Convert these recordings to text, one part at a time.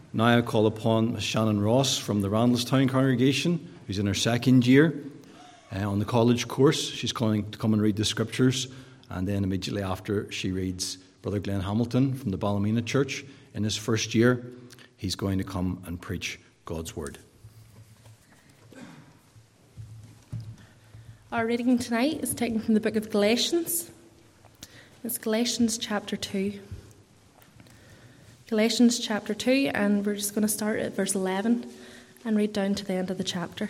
Now I call upon Miss Shannon Ross from the Randallstown congregation, who's in her second year on the college course. She's calling to come and read the scriptures, and then immediately after she reads Brother Glenn Hamilton from the Ballymena Church in his first year. He's going to come and preach God's word. Our reading tonight is taken from the book of Galatians. It's Galatians chapter 2. Galatians chapter 2, and we're just going to start at verse 11 and read down to the end of the chapter.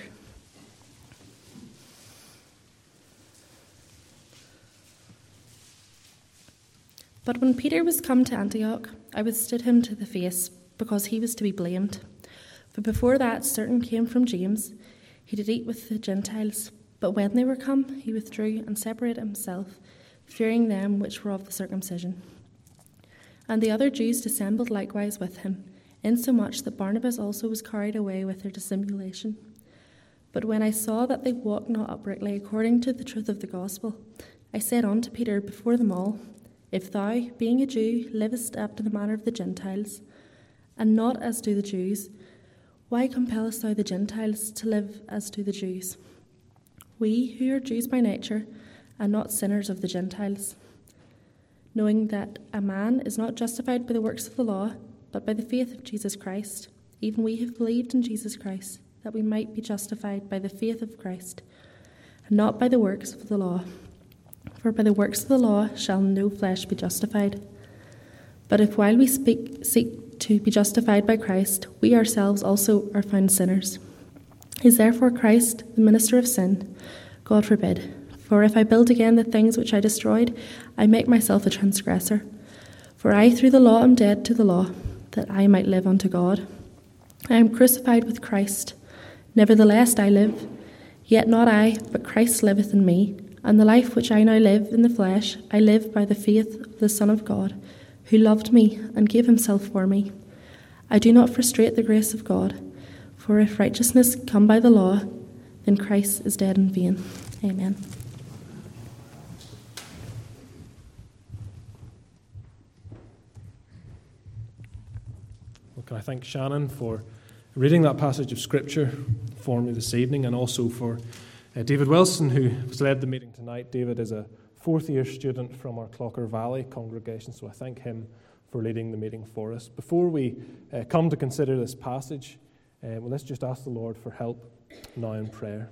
But when Peter was come to Antioch, I withstood him to the face, because he was to be blamed. For before that certain came from James, he did eat with the Gentiles. But when they were come, he withdrew and separated himself, fearing them which were of the circumcision. And the other Jews dissembled likewise with him, insomuch that Barnabas also was carried away with their dissimulation. But when I saw that they walked not uprightly according to the truth of the gospel, I said unto Peter before them all, If thou, being a Jew, livest after the manner of the Gentiles, and not as do the Jews, why compellest thou the Gentiles to live as do the Jews? We, who are Jews by nature, and not sinners of the Gentiles, knowing that a man is not justified by the works of the law, but by the faith of Jesus Christ. Even we have believed in Jesus Christ, that we might be justified by the faith of Christ, and not by the works of the law. For by the works of the law shall no flesh be justified. But if while we seek to be justified by Christ, we ourselves also are found sinners, is therefore Christ the minister of sin? God forbid. For if I build again the things which I destroyed, I make myself a transgressor. For I through the law am dead to the law, that I might live unto God. I am crucified with Christ. Nevertheless I live, yet not I, but Christ liveth in me. And the life which I now live in the flesh, I live by the faith of the Son of God, who loved me and gave himself for me. I do not frustrate the grace of God. For if righteousness come by the law, then Christ is dead in vain. Amen. Well, can I thank Shannon for reading that passage of Scripture for me this evening, and also for David Wilson, who has led the meeting tonight. David is a fourth-year student from our Clocker Valley congregation, so I thank him for leading the meeting for us. Before we come to consider this passage, let's just ask the Lord for help now in prayer.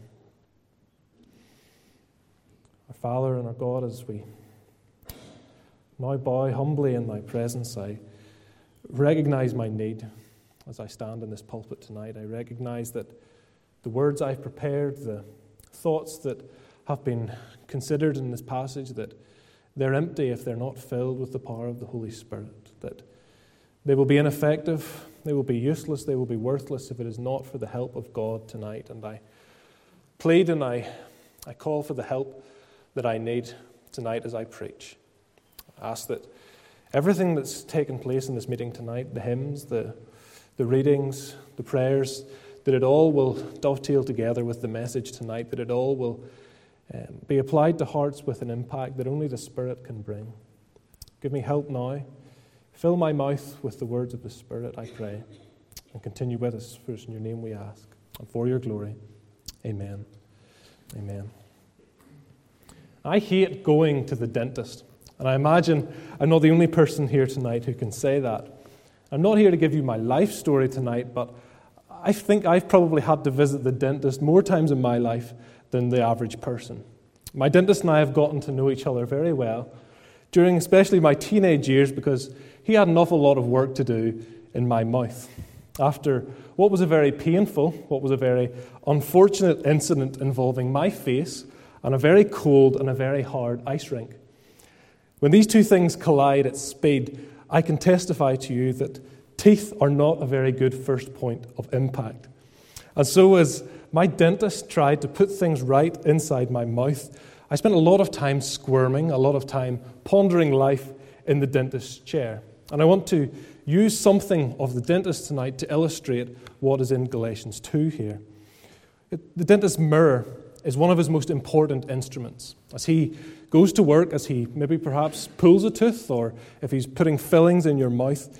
Our Father and our God, as we now bow humbly in thy presence, I recognize my need as I stand in this pulpit tonight. I recognize that the words I've prepared, the thoughts that have been considered in this passage, that they're empty if they're not filled with the power of the Holy Spirit, that they will be ineffective, they will be useless, they will be worthless if it is not for the help of God tonight. And I plead and I call for the help that I need tonight as I preach. I ask that everything that's taken place in this meeting tonight, the hymns, the readings, the prayers, that it all will dovetail together with the message tonight, that it all will be applied to hearts with an impact that only the Spirit can bring. Give me help now. Fill my mouth with the words of the Spirit, I pray, and continue with us. For it's in your name we ask, and for your glory. Amen. Amen. I hate going to the dentist, and I imagine I'm not the only person here tonight who can say that. I'm not here to give you my life story tonight, but I think I've probably had to visit the dentist more times in my life than the average person. My dentist and I have gotten to know each other very well during especially my teenage years, because he had an awful lot of work to do in my mouth. After what was a very painful, what was a very unfortunate incident involving my face and a very cold and a very hard ice rink. When these two things collide at speed, I can testify to you that teeth are not a very good first point of impact. And so as my dentist tried to put things right inside my mouth, I spent a lot of time squirming, a lot of time pondering life in the dentist's chair. And I want to use something of the dentist tonight to illustrate what is in Galatians 2 here. The dentist's mirror is one of his most important instruments. As he goes to work, as he maybe perhaps pulls a tooth, or if he's putting fillings in your mouth,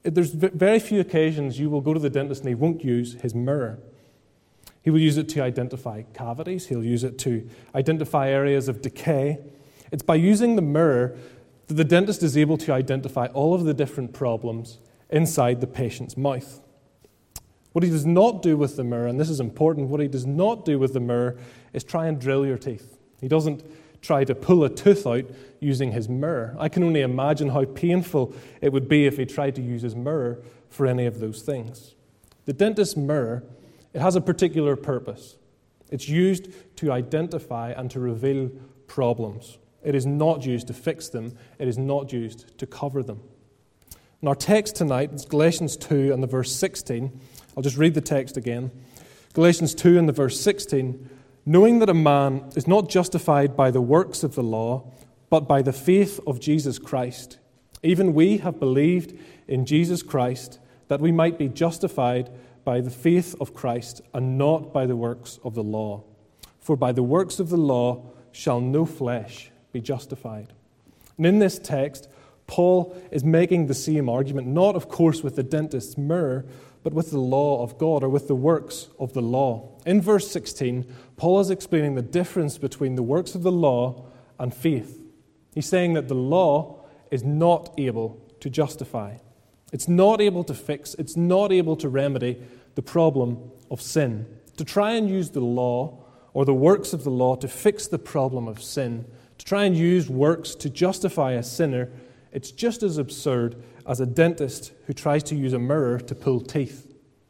there's very few occasions you will go to the dentist and he won't use his mirror. He will use it to identify cavities. He'll use it to identify areas of decay. It's by using the mirror that the dentist is able to identify all of the different problems inside the patient's mouth. What he does not do with the mirror, and this is important, what he does not do with the mirror is try and drill your teeth. He doesn't try to pull a tooth out using his mirror. I can only imagine how painful it would be if he tried to use his mirror for any of those things. The dentist's mirror, it has a particular purpose. It's used to identify and to reveal problems. It is not used to fix them. It is not used to cover them. In our text tonight, it's Galatians 2 and the verse 16. I'll just read the text again. Galatians 2 and the verse 16. Knowing that a man is not justified by the works of the law, but by the faith of Jesus Christ. Even we have believed in Jesus Christ, that we might be justified by the faith of Christ, and not by the works of the law. For by the works of the law shall no flesh be justified. And in this text, Paul is making the same argument, not of course with the dentist's mirror, but with the law of God, or with the works of the law. In verse 16, Paul is explaining the difference between the works of the law and faith. He's saying that the law is not able to justify. It's not able to fix, it's not able to remedy the problem of sin. To try and use the law or the works of the law to fix the problem of sin, to try and use works to justify a sinner, it's just as absurd as a dentist who tries to use a mirror to pull teeth.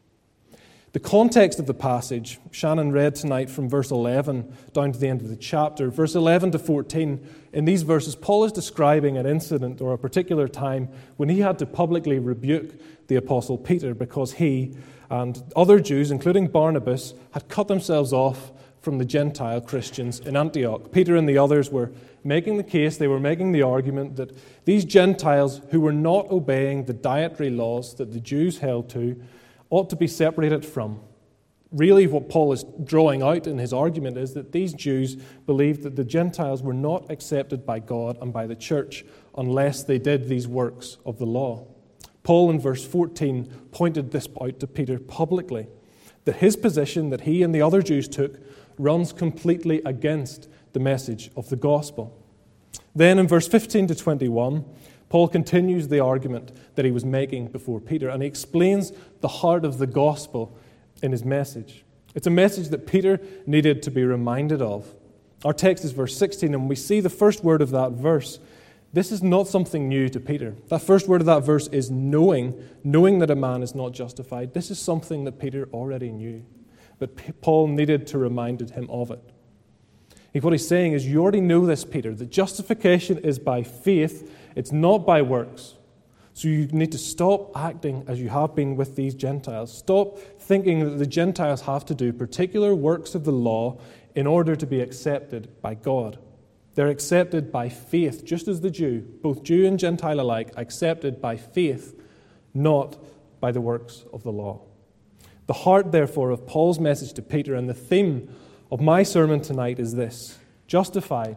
The context of the passage, Shannon read tonight from verse 11 down to the end of the chapter. Verse 11 to 14, in these verses, Paul is describing an incident or a particular time when he had to publicly rebuke the Apostle Peter because he and other Jews, including Barnabas, had cut themselves off from the Gentile Christians in Antioch. Peter and the others were making the case, they were making the argument that these Gentiles who were not obeying the dietary laws that the Jews held to ought to be separated from. Really, what Paul is drawing out in his argument is that these Jews believed that the Gentiles were not accepted by God and by the church unless they did these works of the law. Paul in verse 14 pointed this out to Peter publicly, that his position that he and the other Jews took runs completely against the message of the gospel. Then in verse 15 to 21, Paul continues the argument that he was making before Peter, and he explains the heart of the gospel in his message. It's a message that Peter needed to be reminded of. Our text is verse 16, and we see the first word of that verse. This is not something new to Peter. That first word of that verse is knowing that a man is not justified. This is something that Peter already knew, but Paul needed to remind him of it. What he's saying is, you already know this, Peter, that justification is by faith, it's not by works. So you need to stop acting as you have been with these Gentiles. Stop thinking that the Gentiles have to do particular works of the law in order to be accepted by God. They're accepted by faith, just as the Jew, both Jew and Gentile alike, accepted by faith, not by the works of the law. The heart, therefore, of Paul's message to Peter and the theme of my sermon tonight is this: justified,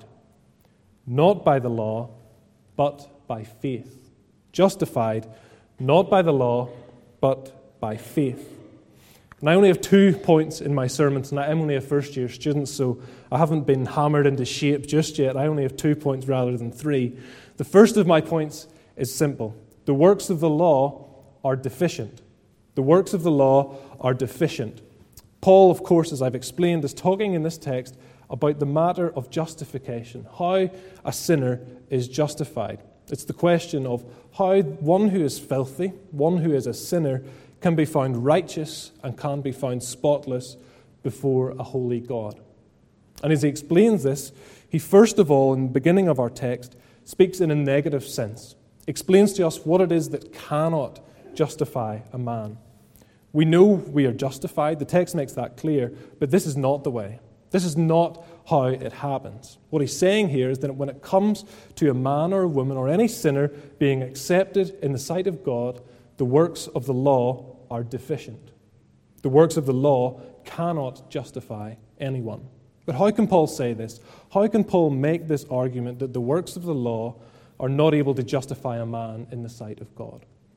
not by the law, but by faith. Justified, not by the law, but by faith. And I only have 2 points in my sermon tonight. I'm only a first-year student, so I haven't been hammered into shape just yet. I only have 2 points rather than 3. The first of my points is simple. The works of the law are deficient. The works of the law are deficient. Paul, of course, as I've explained, is talking in this text about the matter of justification, how a sinner is justified. It's the question of how one who is filthy, one who is a sinner, can be found righteous and can be found spotless before a holy God. And as he explains this, he first of all, in the beginning of our text, speaks in a negative sense, explains to us what it is that cannot justify a man. We know we are justified, the text makes that clear, but this is not the way. This is not how it happens. What he's saying here is that when it comes to a man or a woman or any sinner being accepted in the sight of God, the works of the law are deficient. The works of the law cannot justify anyone. But how can Paul say this? How can Paul make this argument that the works of the law are not able to justify a man in the sight of God?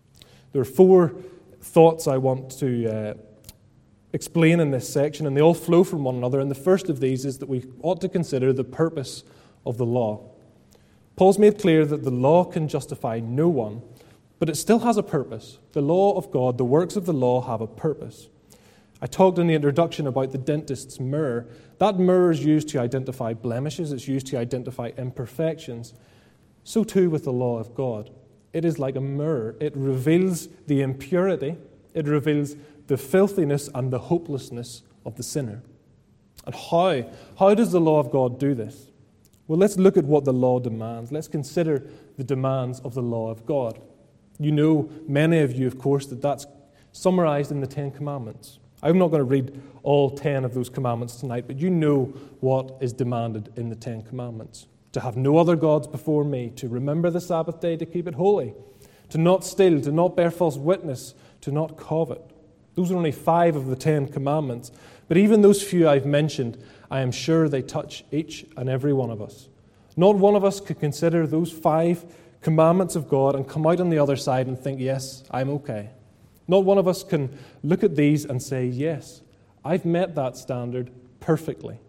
There are 4 thoughts I want to explain in this section, and they all flow from one another. And the first of these is that we ought to consider the purpose of the law. Paul's made clear that the law can justify no one, but it still has a purpose. The law of God, the works of the law, have a purpose. I talked in the introduction about the dentist's mirror. That mirror is used to identify blemishes. It's used to identify imperfections. So too with the law of God. It is like a mirror. It reveals the impurity. It reveals the filthiness and the hopelessness of the sinner. And how? How does the law of God do this? Well, let's look at what the law demands. Let's consider the demands of the law of God. You know, many of you, of course, that's summarized in the 10 Commandments. I'm not going to read all 10 of those commandments tonight, but you know what is demanded in the 10 Commandments. To have no other gods before me, to remember the Sabbath day, to keep it holy, to not steal, to not bear false witness, to not covet. Those are only 5 of the 10 Commandments. But even those few I've mentioned, I am sure they touch each and every one of us. Not one of us could consider those 5 commandments of God and come out on the other side and think, yes, I'm okay. Not one of us can look at these and say, yes, I've met that standard perfectly.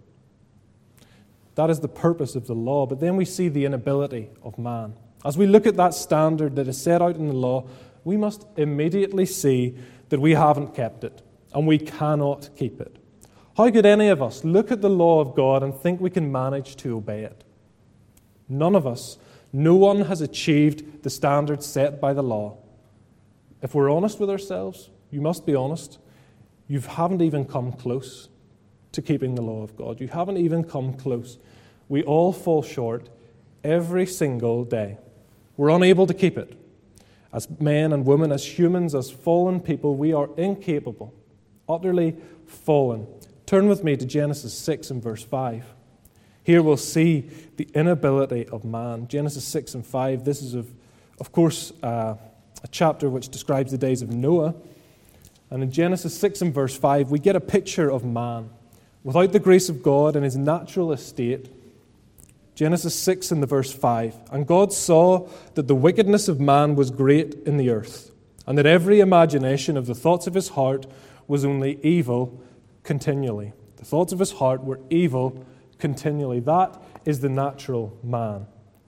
That is the purpose of the law. But then we see the inability of man. As we look at that standard that is set out in the law, we must immediately see that we haven't kept it and we cannot keep it. How could any of us look at the law of God and think we can manage to obey it? None of us. No one has achieved the standard set by the law. If we're honest with ourselves, you must be honest, you haven't even come close to keeping the law of God. You haven't even come close. We all fall short every single day. We're unable to keep it. As men and women, as humans, as fallen people, we are incapable, utterly fallen. Turn with me to Genesis 6 and verse 5. Here we'll see the inability of man. Genesis 6 and 5, this is, of course, a chapter which describes the days of Noah. And in Genesis 6 and verse 5, we get a picture of man without the grace of God in his natural estate. Genesis 6 and the verse 5. And God saw that the wickedness of man was great in the earth, and that every imagination of the thoughts of his heart was only evil continually. The thoughts of his heart were evil continually. That is the natural man.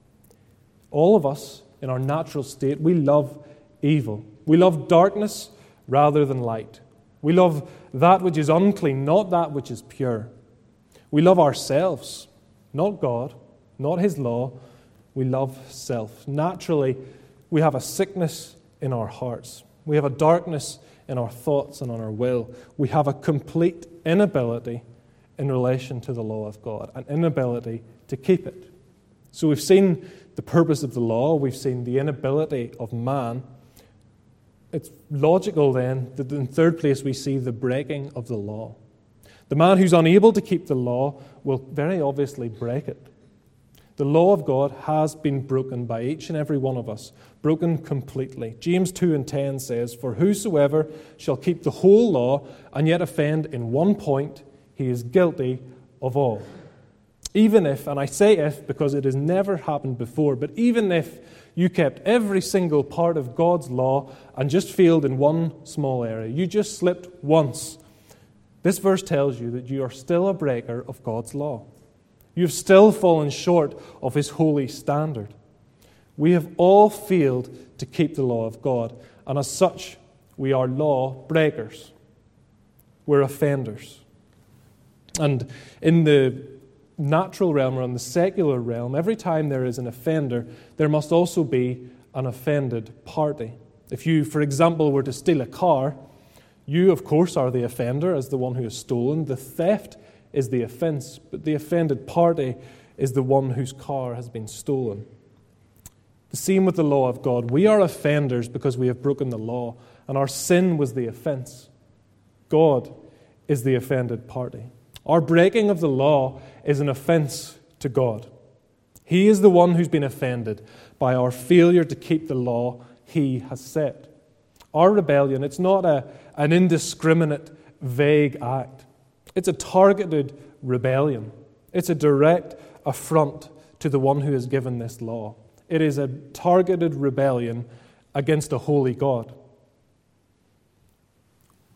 All of us, in our natural state, we love evil. We love darkness rather than light. We love that which is unclean, not that which is pure. We love ourselves, not God, not His law. We love self. Naturally, we have a sickness in our hearts. We have a darkness in our thoughts and on our will. We have a complete inability in relation to the law of God, an inability to keep it. So we've seen the purpose of the law, we've seen the inability of man. It's logical then that in third place we see the breaking of the law. The man who's unable to keep the law will very obviously break it. The law of God has been broken by each and every one of us, broken completely. James 2:10 says, "For whosoever shall keep the whole law and yet offend in one point, he is guilty of all." Even if, and I say if because it has never happened before, but even if you kept every single part of God's law and just failed in one small area, you just slipped once, this verse tells you that you are still a breaker of God's law. You've still fallen short of His holy standard. We have all failed to keep the law of God, and as such, we are law breakers. We're offenders. And in the natural realm or in the secular realm, every time there is an offender, there must also be an offended party. If you, for example, were to steal a car, you, of course, are the offender as the one who has stolen. The theft is the offense, but the offended party is the one whose car has been stolen. The same with the law of God. We are offenders because we have broken the law, and our sin was the offense. God is the offended party. Our breaking of the law is an offense to God. He is the one who's been offended by our failure to keep the law He has set. Our rebellion, it's not an indiscriminate, vague act. It's a targeted rebellion. It's a direct affront to the one who has given this law. It is a targeted rebellion against a holy God.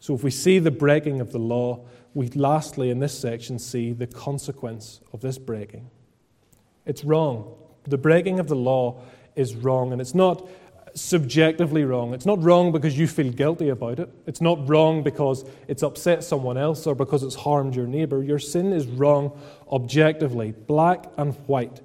So if we see the breaking of the law, we lastly in this section see the consequence of this breaking. It's wrong. The breaking of the law is wrong, and it's not subjectively wrong. It's not wrong because you feel guilty about it. It's not wrong because it's upset someone else or because it's harmed your neighbor. Your sin is wrong objectively, black and white.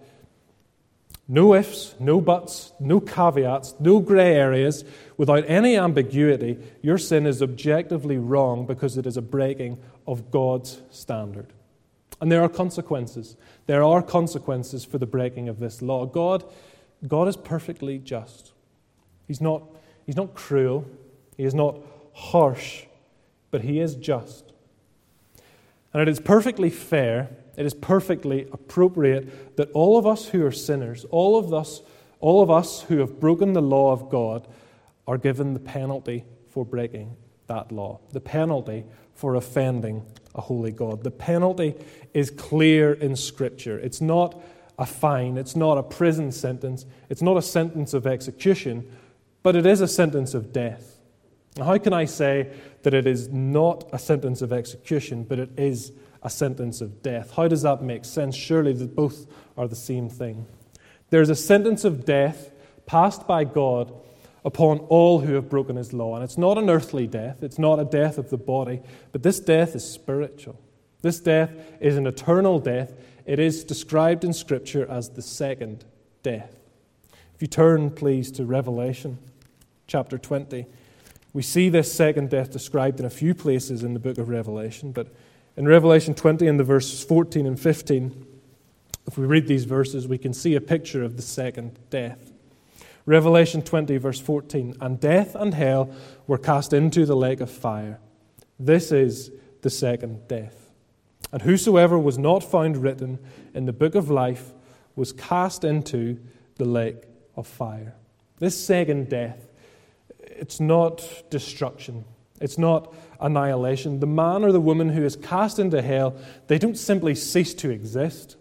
No ifs, no buts, no caveats, no grey areas. Without any ambiguity, your sin is objectively wrong because it is a breaking of God's standard. And there are consequences. There are consequences for the breaking of this law. God is perfectly just. He's not cruel. He is not harsh, but he is just. And it is perfectly fair, it is perfectly appropriate that all of us who are sinners, all of us who have broken the law of God, are given the penalty for breaking that law, the penalty for offending a holy God. The penalty is clear in Scripture. It's not a fine, it's not a prison sentence, it's not a sentence of execution, but it is a sentence of death. Now, how can I say that it is not a sentence of execution, but it is a sentence of death? How does that make sense? Surely that both are the same thing. There's a sentence of death passed by God upon all who have broken his law. And it's not an earthly death. It's not a death of the body. But this death is spiritual. This death is an eternal death. It is described in Scripture as the second death. If you turn, please, to Revelation chapter 20, we see this second death described in a few places in the book of Revelation. But in Revelation 20, in the verses 14 and 15, if we read these verses, we can see a picture of the second death. Revelation 20, verse 14, "And death and hell were cast into the lake of fire. This is the second death. And whosoever was not found written in the book of life was cast into the lake of fire." This second death, it's not destruction. It's not annihilation. The man or the woman who is cast into hell, they don't simply cease to exist.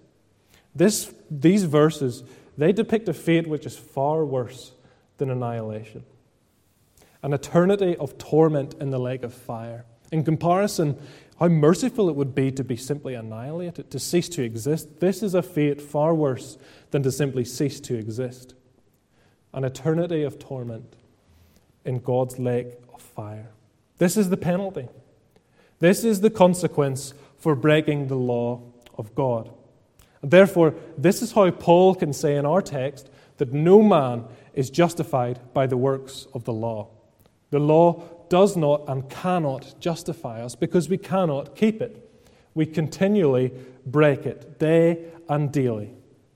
These verses, they depict a fate which is far worse than annihilation. An eternity of torment in the lake of fire. In comparison, how merciful it would be to be simply annihilated, to cease to exist. This is a fate far worse than to simply cease to exist. An eternity of torment in God's lake of fire. This is the penalty. This is the consequence for breaking the law of God. And therefore, this is how Paul can say in our text that no man is justified by the works of the law. The law does not and cannot justify us because we cannot keep it. We continually break it, day and daily.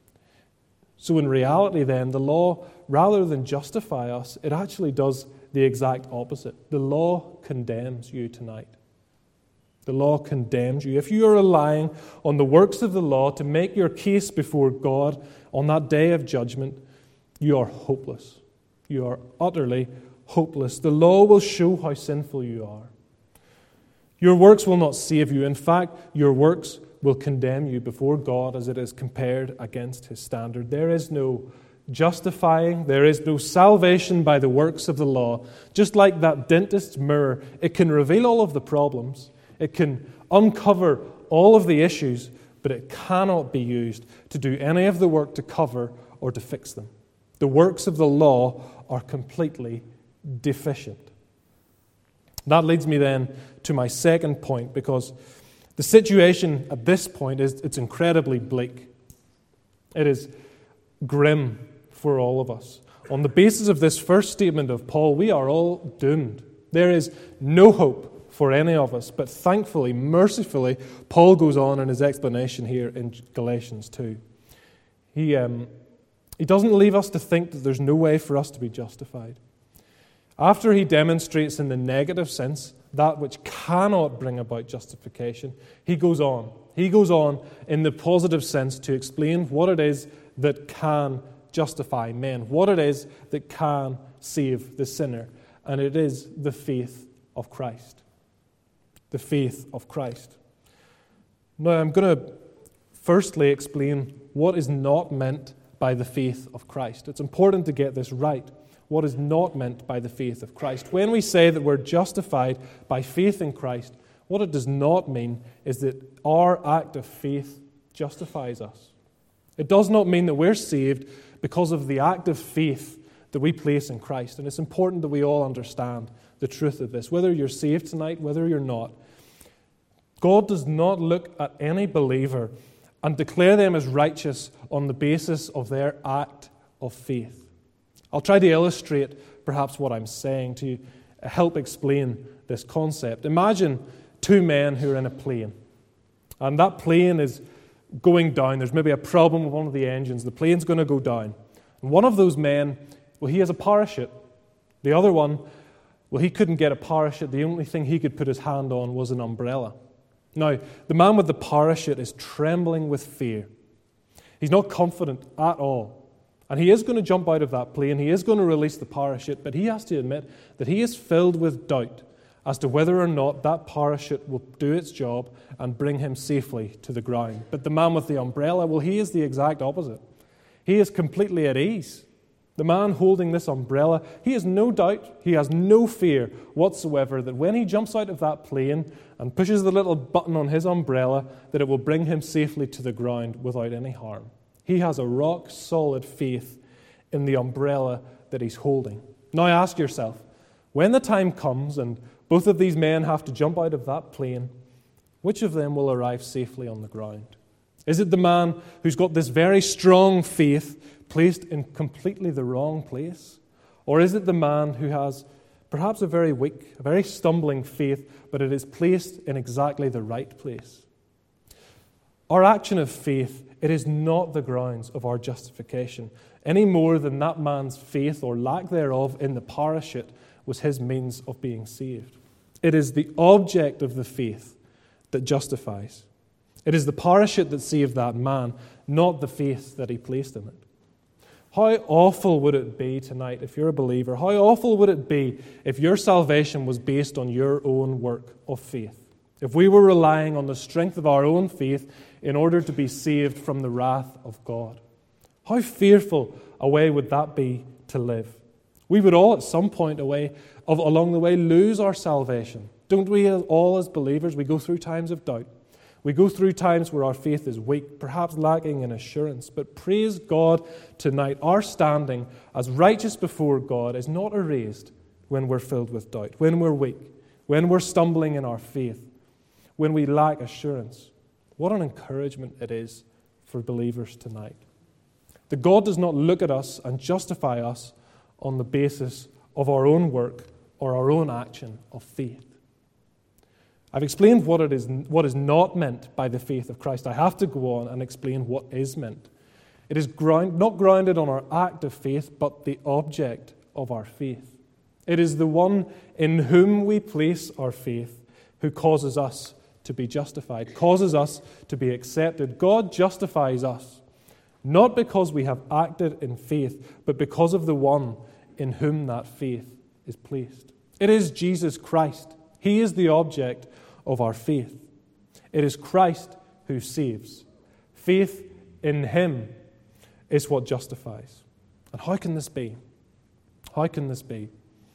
So in reality then, the law, rather than justify us, it actually does the exact opposite. The law condemns you tonight. The law condemns you. If you are relying on the works of the law to make your case before God on that day of judgment, you are hopeless. You are utterly hopeless. The law will show how sinful you are. Your works will not save you. In fact, your works will condemn you before God as it is compared against his standard. There is no justifying, there is no salvation by the works of the law. Just like that dentist's mirror, it can reveal all of the problems. It can uncover all of the issues, but it cannot be used to do any of the work to cover or to fix them. The works of the law are completely deficient. That leads me then to my second point, because the situation at this point it's incredibly bleak. It is grim for all of us. On the basis of this first statement of Paul, we are all doomed. There is no hope for any of us. But thankfully, mercifully, Paul goes on in his explanation here in Galatians 2. He doesn't leave us to think that there's no way for us to be justified. After he demonstrates in the negative sense that which cannot bring about justification, he goes on. He goes on in the positive sense to explain what it is that can justify men, what it is that can save the sinner, and it is the faith of Christ. The faith of Christ. Now, I'm going to firstly explain what is not meant by the faith of Christ. It's important to get this right. what is not meant by the faith of Christ. When we say that we're justified by faith in Christ, what it does not mean is that our act of faith justifies us. It does not mean that we're saved because of the act of faith that we place in Christ. And it's important that we all understand the truth of this. Whether you're saved tonight, whether you're not, God does not look at any believer and declare them as righteous on the basis of their act of faith. I'll try to illustrate perhaps what I'm saying to help explain this concept. Imagine two men who are in a plane, and that plane is going down. There's maybe a problem with one of the engines. The plane's going to go down. And one of those men, well, he has a parachute. The other one, well, he couldn't get a parachute. The only thing he could put his hand on was an umbrella. Now, the man with the parachute is trembling with fear. He's not confident at all. And he is going to jump out of that plane. He is going to release the parachute, but he has to admit that he is filled with doubt as to whether or not that parachute will do its job and bring him safely to the ground. But the man with the umbrella, well, he is the exact opposite. He is completely at ease. The man holding this umbrella, he has no doubt, he has no fear whatsoever that when he jumps out of that plane and pushes the little button on his umbrella, that it will bring him safely to the ground without any harm. He has a rock-solid faith in the umbrella that he's holding. Now ask yourself, when the time comes and both of these men have to jump out of that plane, which of them will arrive safely on the ground? Is it the man who's got this very strong faith placed in completely the wrong place? Or is it the man who has perhaps a very weak, a very stumbling faith, but it is placed in exactly the right place? Our action of faith, it is not the grounds of our justification, any more than that man's faith or lack thereof in the parachute was his means of being saved. It is the object of the faith that justifies. It is the parachute that saved that man, not the faith that he placed in it. How awful would it be tonight if you're a believer? How awful would it be if your salvation was based on your own work of faith? If we were relying on the strength of our own faith in order to be saved from the wrath of God? How fearful a way would that be to live? We would all at some point along the way lose our salvation. Don't we all as believers? We go through times of doubt. We go through times where our faith is weak, perhaps lacking in assurance. But praise God tonight, our standing as righteous before God is not erased when we're filled with doubt, when we're weak, when we're stumbling in our faith, when we lack assurance. What an encouragement it is for believers tonight. That God does not look at us and justify us on the basis of our own work or our own action of faith. I've explained what is not meant by the faith of Christ. I have to go on and explain what is meant. It is not grounded on our act of faith, but the object of our faith. It is the one in whom we place our faith who causes us to be justified, causes us to be accepted. God justifies us, not because we have acted in faith, but because of the one in whom that faith is placed. It is Jesus Christ. He is the object of our faith. It is Christ who saves. Faith in Him is what justifies. And how can this be? How can this be?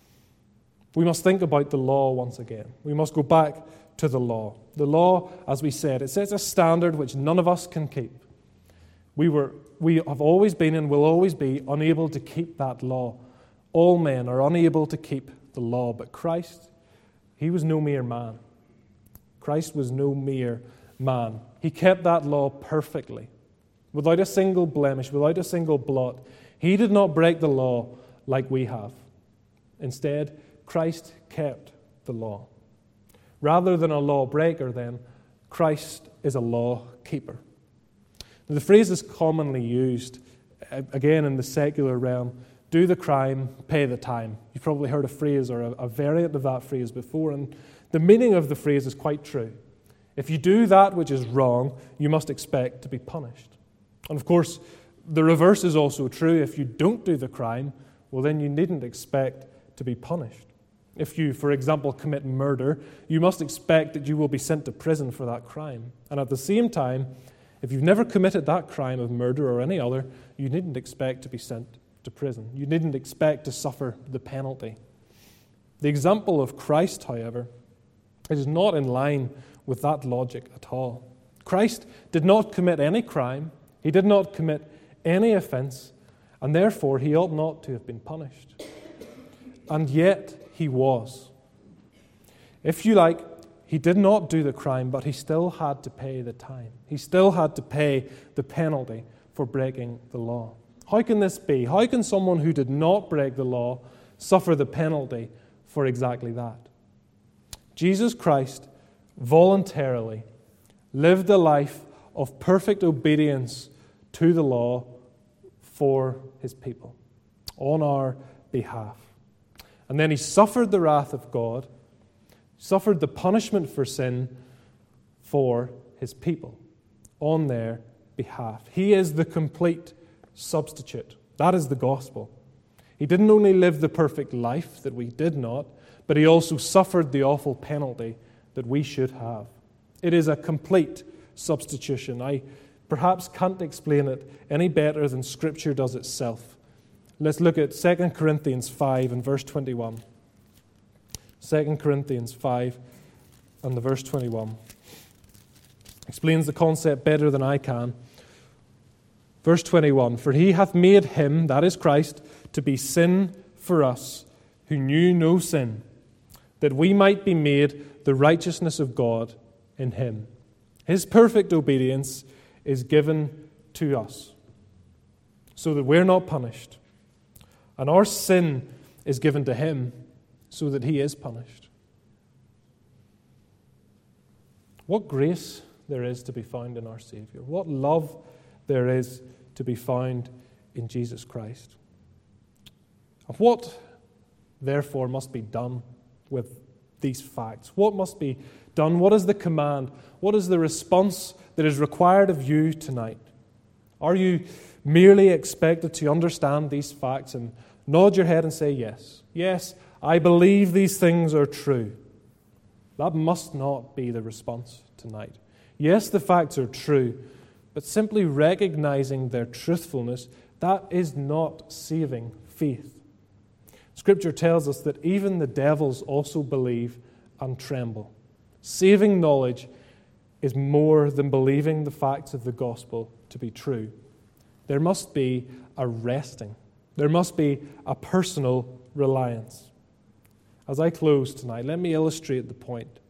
We must think about the law once again. We must go back to the law. The law, as we said, it sets a standard which none of us can keep. We have always been and will always be unable to keep that law. All men are unable to keep the law, but Christ, He was no mere man. Christ was no mere man. He kept that law perfectly, without a single blemish, without a single blot. He did not break the law like we have. Instead, Christ kept the law. Rather than a lawbreaker, then, Christ is a law keeper. Now, the phrase is commonly used, again in the secular realm, do the crime, pay the time. You've probably heard a phrase or a variant of that phrase before, and the meaning of the phrase is quite true. If you do that which is wrong, you must expect to be punished. And of course, the reverse is also true. If you don't do the crime, well, then you needn't expect to be punished. If you, for example, commit murder, you must expect that you will be sent to prison for that crime. And at the same time, if you've never committed that crime of murder or any other, you needn't expect to be sent to prison. You needn't expect to suffer the penalty. The example of Christ, however, is not in line with that logic at all. Christ did not commit any crime. He did not commit any offense, and therefore he ought not to have been punished. And yet he was. If you like, he did not do the crime, but he still had to pay the time. He still had to pay the penalty for breaking the law. How can this be? How can someone who did not break the law suffer the penalty for exactly that? Jesus Christ voluntarily lived a life of perfect obedience to the law for his people, on our behalf. And then he suffered the wrath of God, suffered the punishment for sin for his people, on their behalf. He is the complete substitute. That is the gospel. He didn't only live the perfect life that we did not, but he also suffered the awful penalty that we should have. It is a complete substitution. I perhaps can't explain it any better than Scripture does itself. Let's look at 2 Corinthians 5 and verse 21. 2 Corinthians 5 and the verse 21 explains the concept better than I can. Verse 21, "For he hath made him," that is Christ, "to be sin for us, who knew no sin, that we might be made the righteousness of God in him." His perfect obedience is given to us so that we're not punished. And our sin is given to him so that he is punished. What grace there is to be found in our Savior. What love there is to be found in Jesus Christ. And what, therefore, must be done with these facts? What must be done? What is the command? What is the response that is required of you tonight? Are you merely expected to understand these facts and nod your head and say, yes, yes, I believe these things are true? That must not be the response tonight. Yes, the facts are true, but simply recognizing their truthfulness, that is not saving faith. Scripture tells us that even the devils also believe and tremble. Saving knowledge is more than believing the facts of the gospel to be true. There must be a resting. There must be a personal reliance. As I close tonight, let me illustrate the point.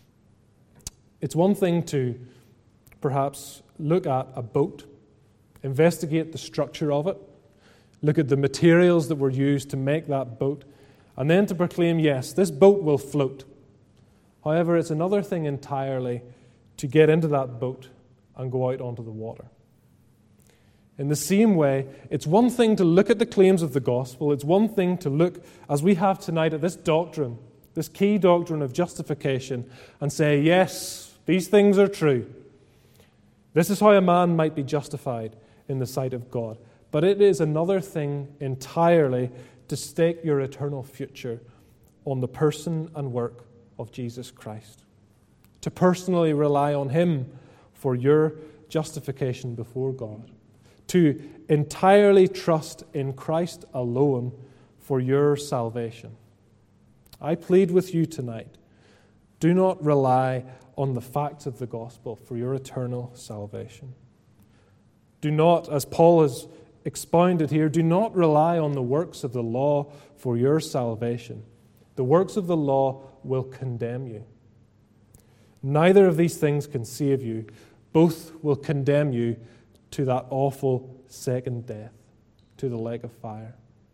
It's one thing to perhaps look at a boat, investigate the structure of it, look at the materials that were used to make that boat, and then to proclaim, yes, this boat will float. However, it's another thing entirely to get into that boat and go out onto the water. In the same way, it's one thing to look at the claims of the gospel. It's one thing to look, as we have tonight, at this doctrine, this key doctrine of justification, and say, yes, these things are true. This is how a man might be justified in the sight of God. But it is another thing entirely to stake your eternal future on the person and work of Jesus Christ. To personally rely on him for your justification before God. To entirely trust in Christ alone for your salvation. I plead with you tonight, do not rely on the facts of the gospel for your eternal salvation. Do not, as Paul has expounded here, do not rely on the works of the law for your salvation. The works of the law will condemn you. Neither of these things can save you. Both will condemn you to that awful second death, to the lake of fire.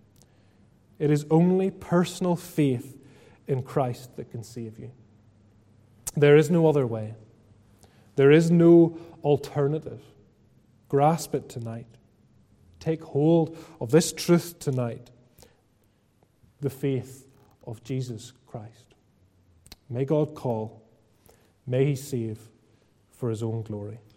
It is only personal faith in Christ that can save you. There is no other way. There is no alternative. Grasp it tonight. Take hold of this truth tonight. The faith of Jesus Christ. May God call. May he save for his own glory.